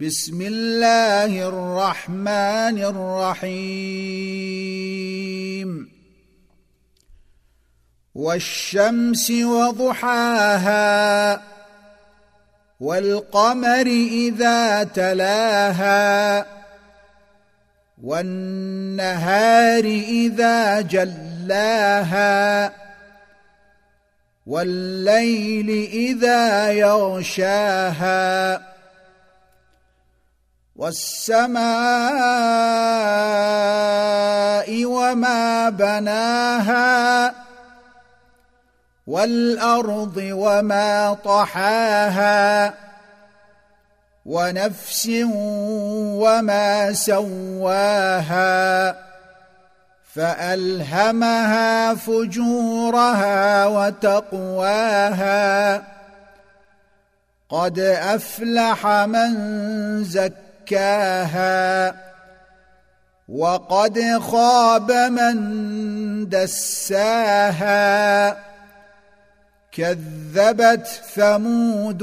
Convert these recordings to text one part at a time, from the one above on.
بسم الله الرحمن الرحيم والشمس وضحاها والقمر إذا تلاها والنهار إذا جلاها والليل إذا يغشاها والسماء وما بناها والأرض وما طحاها ونفس وما سواها فألهمها فجورها وتقواها قد أفلح من زكاها وقد خاب من دساها كذبت ثمود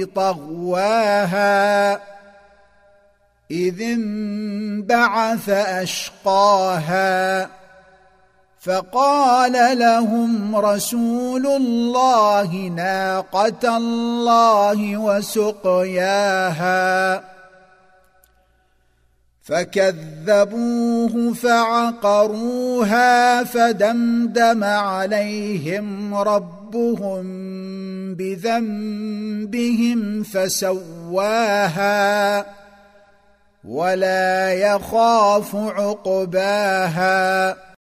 بطغواها إذ انبعث أشقاها فقال لهم رسول الله ناقة الله وسقياها فكذبوه فعقروها فدمدم عليهم ربهم بذنبهم فسواها ولا يخاف عقباها.